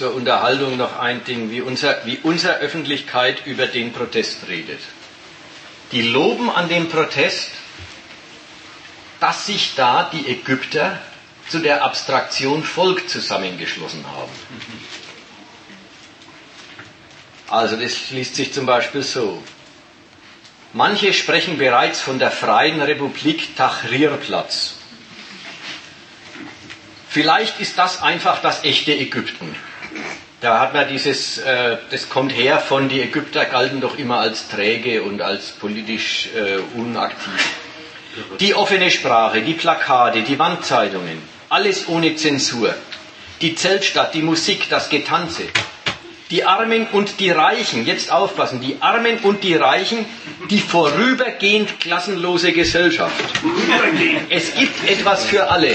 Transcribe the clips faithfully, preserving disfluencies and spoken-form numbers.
zur Unterhaltung noch ein Ding, wie unser, wie unsere Öffentlichkeit über den Protest redet. Die loben an dem Protest, dass sich da die Ägypter zu der Abstraktion Volk zusammengeschlossen haben. Also das liest sich zum Beispiel so. Manche sprechen bereits von der Freien Republik Tahrir-Platz. Vielleicht ist das einfach das echte Ägypten. Da hat man dieses, äh, das kommt her von, die Ägypter galten doch immer als träge und als politisch äh, unaktiv. Die offene Sprache, die Plakate, die Wandzeitungen, alles ohne Zensur. Die Zeltstadt, die Musik, das Getanze. Die Armen und die Reichen, jetzt aufpassen, die Armen und die Reichen, die vorübergehend klassenlose Gesellschaft. Es gibt etwas für alle.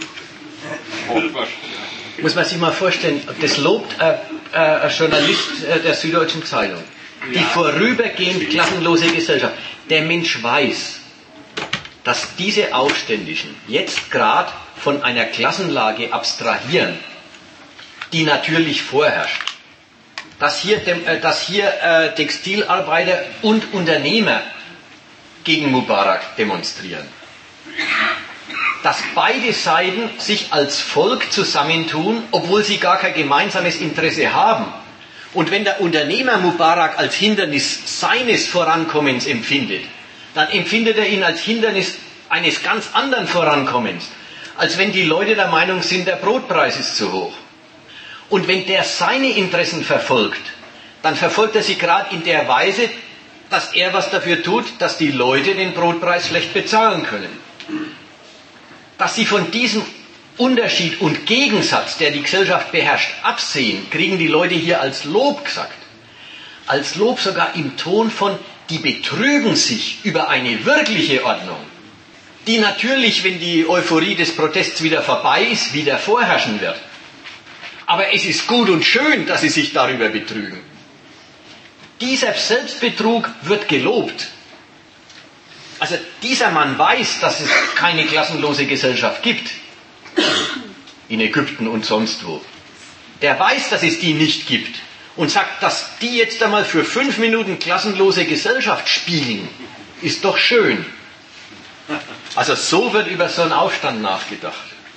Muss man sich mal vorstellen, das lobt äh, äh, ein Journalist äh, der Süddeutschen Zeitung. Die vorübergehend klassenlose Gesellschaft. Der Mensch weiß, dass diese Aufständischen jetzt gerade von einer Klassenlage abstrahieren, die natürlich vorherrscht. Dass hier, dass hier äh, Textilarbeiter und Unternehmer gegen Mubarak demonstrieren. Dass beide Seiten sich als Volk zusammentun, obwohl sie gar kein gemeinsames Interesse haben. Und wenn der Unternehmer Mubarak als Hindernis seines Vorankommens empfindet, dann empfindet er ihn als Hindernis eines ganz anderen Vorankommens, als wenn die Leute der Meinung sind, der Brotpreis ist zu hoch. Und wenn der seine Interessen verfolgt, dann verfolgt er sie gerade in der Weise, dass er was dafür tut, dass die Leute den Brotpreis schlecht bezahlen können. Dass sie von diesem Unterschied und Gegensatz, der die Gesellschaft beherrscht, absehen, kriegen die Leute hier als Lob gesagt. Als Lob sogar im Ton von, die betrügen sich über eine wirkliche Ordnung, die natürlich, wenn die Euphorie des Protests wieder vorbei ist, wieder vorherrschen wird. Aber es ist gut und schön, dass sie sich darüber betrügen. Dieser Selbstbetrug wird gelobt. Also dieser Mann weiß, dass es keine klassenlose Gesellschaft gibt. In Ägypten und sonst wo. Der weiß, dass es die nicht gibt. Und sagt, dass die jetzt einmal für fünf Minuten klassenlose Gesellschaft spielen, ist doch schön. Also so wird über so einen Aufstand nachgedacht.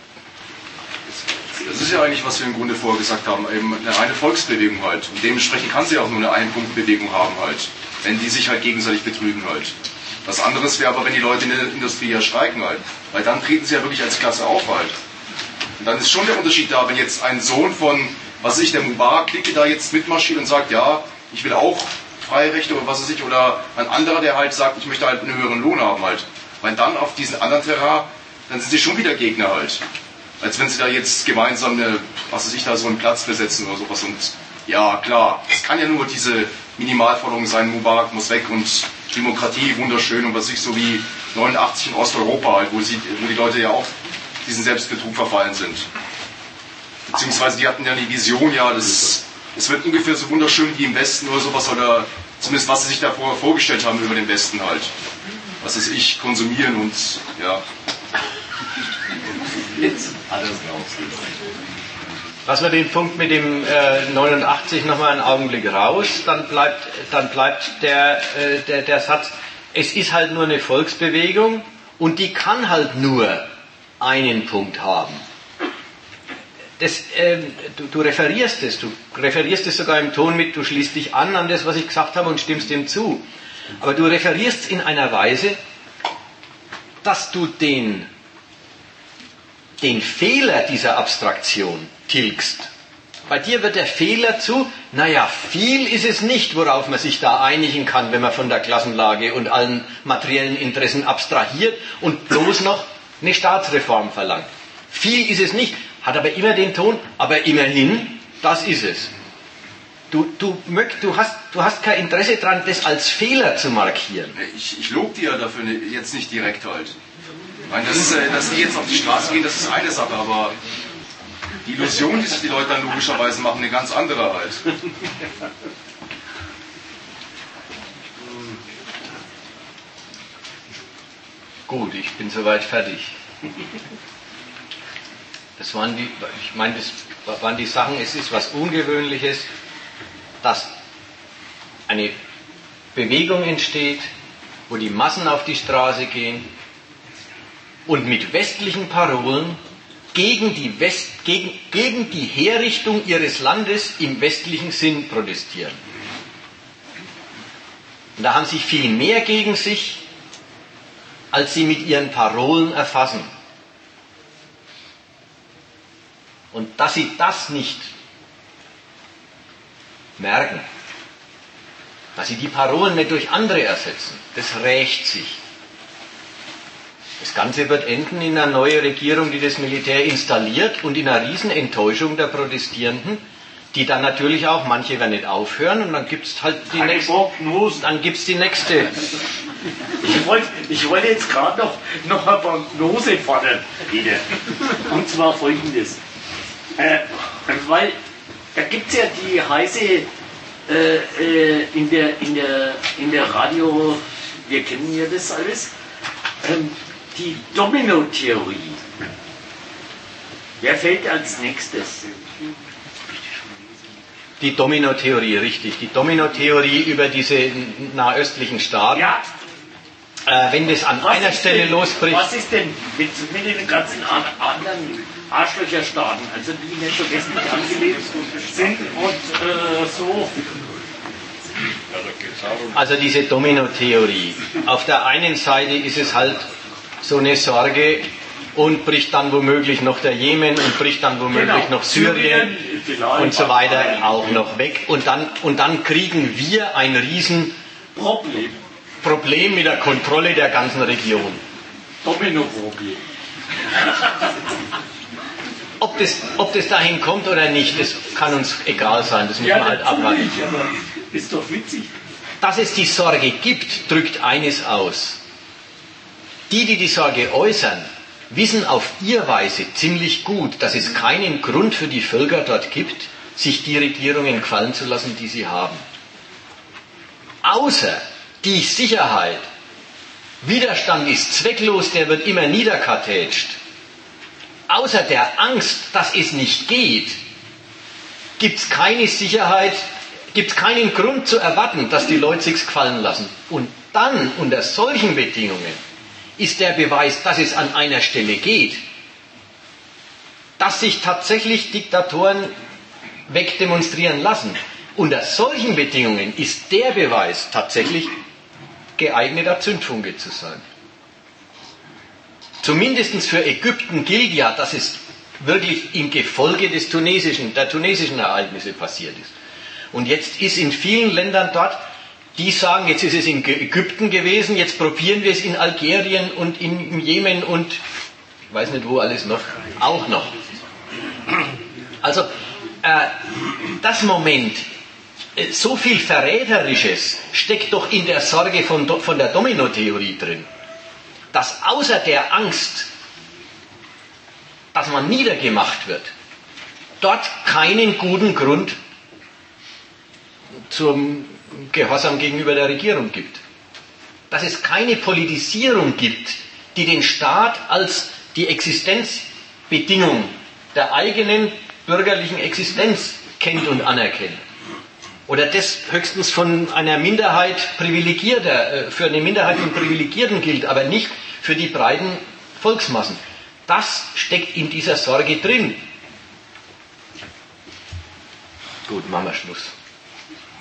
Das ist ja eigentlich, was wir im Grunde vorher gesagt haben, eben eine reine Volksbewegung halt. Und dementsprechend kann sie auch nur eine Ein-Punkt-Bewegung haben halt, wenn die sich halt gegenseitig betrügen halt. Was anderes wäre aber, wenn die Leute in der Industrie ja streiken halt, weil dann treten sie ja wirklich als Klasse auf halt. Und dann ist schon der Unterschied da, wenn jetzt ein Sohn von, was weiß ich, der Mubarak-Clique da jetzt mitmarschiert und sagt, ja, ich will auch freie Rechte oder was weiß ich, oder ein anderer, der halt sagt, ich möchte halt einen höheren Lohn haben halt. Weil dann auf diesen anderen Terrain, dann sind sie schon wieder Gegner halt. Als wenn sie da jetzt gemeinsam eine, was weiß ich, da so einen Platz besetzen oder sowas. Und ja, klar, es kann ja nur diese Minimalforderung sein, Mubarak muss weg und Demokratie wunderschön und was weiß ich, so wie neunundachtzig in Osteuropa halt, wo, sie, wo die Leute ja auch diesen Selbstbetrug verfallen sind. Beziehungsweise die hatten ja die Vision, ja, das, das wird ungefähr so wunderschön wie im Westen oder sowas, oder zumindest was sie sich da vorher vorgestellt haben über den Westen halt. Was weiß ich, konsumieren und ja. Jetzt alles raus. Lassen wir den Punkt mit dem äh, neunundachtzig nochmal einen Augenblick raus, dann bleibt, dann bleibt der, äh, der, der Satz, es ist halt nur eine Volksbewegung und die kann halt nur einen Punkt haben. Das, äh, du, du referierst es, du referierst es sogar im Ton mit, du schließt dich an an das, was ich gesagt habe und stimmst dem zu. Aber du referierst es in einer Weise, dass du den den Fehler dieser Abstraktion tilgst. Bei dir wird der Fehler zu, naja, viel ist es nicht, worauf man sich da einigen kann, wenn man von der Klassenlage und allen materiellen Interessen abstrahiert und bloß noch eine Staatsreform verlangt. Viel ist es nicht, hat aber immer den Ton, aber immerhin, das ist es. Du, du, möcht, du, hast, du hast kein Interesse daran, das als Fehler zu markieren. Ich, ich lobe dir dafür jetzt nicht direkt halt. Ich meine, das, dass die jetzt auf die Straße gehen, das ist eine Sache, aber die Illusion, die sich die Leute dann logischerweise machen, eine ganz andere halt. Gut, ich bin soweit fertig. Das waren die, ich meine, das waren die Sachen, es ist was Ungewöhnliches, dass eine Bewegung entsteht, wo die Massen auf die Straße gehen und mit westlichen Parolen gegen die, West, gegen, gegen die Herrichtung ihres Landes im westlichen Sinn protestieren. Und da haben sie viel mehr gegen sich, als sie mit ihren Parolen erfassen. Und dass sie das nicht merken, dass sie die Parolen nicht durch andere ersetzen, das rächt sich. Das Ganze wird enden in einer neuen Regierung, die das Militär installiert und in einer riesen Enttäuschung der Protestierenden, die dann natürlich auch, manche werden nicht aufhören und dann gibt es halt die Keine nächste. Prognosen. Dann gibt es die nächste. Ich wollte ich wollte jetzt gerade noch, noch eine Prognose fordern, Peter. Und zwar folgendes. Äh, weil da gibt es ja die heiße äh, äh, in, der, in, der, in der Radio, wir kennen ja das alles, ähm, die Domino-Theorie. Wer fällt als nächstes? Die Domino-Theorie, richtig. Die Domino-Theorie über diese nahöstlichen Staaten. Ja. Äh, wenn das an Was einer ist Stelle denn, losbricht. Was ist denn mit, mit den ganzen an, anderen Arschlöcherstaaten, also die nicht so westlich angelegt sind und äh, so? Also diese Domino-Theorie. Auf der einen Seite ist es halt so eine Sorge und bricht dann womöglich noch der Jemen und bricht dann womöglich Genau. noch Syrien Vielleicht. und so weiter auch noch weg. Und dann, und dann kriegen wir ein riesen Problem. Problem mit der Kontrolle der ganzen Region. Domino-Problem. Ob das, ob das dahin kommt oder nicht, das kann uns egal sein, das muss man halt abwarten. aber ist doch witzig. Dass es die Sorge gibt, drückt eines aus. Die, die die Sorge äußern, wissen auf ihre Weise ziemlich gut, dass es keinen Grund für die Völker dort gibt, sich die Regierungen gefallen zu lassen, die sie haben. Außer die Sicherheit. Widerstand ist zwecklos, der wird immer niederkartätscht. Außer der Angst, dass es nicht geht, gibt es keine Sicherheit, gibt es keinen Grund zu erwarten, dass die Leute sich's gefallen lassen. Und dann, unter solchen Bedingungen, ist der Beweis, dass es an einer Stelle geht, dass sich tatsächlich Diktatoren wegdemonstrieren lassen. Unter solchen Bedingungen ist der Beweis tatsächlich geeigneter Zündfunke zu sein. Zumindest für Ägypten gilt ja, dass es wirklich im Gefolge des tunesischen, der tunesischen Ereignisse passiert ist. Und jetzt ist in vielen Ländern dort, die sagen, jetzt ist es in Ägypten gewesen, jetzt probieren wir es in Algerien und in, im Jemen und ich weiß nicht wo alles noch, auch noch. Also äh, das Moment, äh, so viel Verräterisches steckt doch in der Sorge von, von der Domino-Theorie drin, dass außer der Angst, dass man niedergemacht wird, dort keinen guten Grund zum Gehorsam gegenüber der Regierung gibt. Dass es keine Politisierung gibt, die den Staat als die Existenzbedingung der eigenen bürgerlichen Existenz kennt und anerkennt. Oder das höchstens von einer Minderheit Privilegierter, für eine Minderheit von Privilegierten gilt, aber nicht für die breiten Volksmassen. Das steckt in dieser Sorge drin. Gut, machen wir Schluss.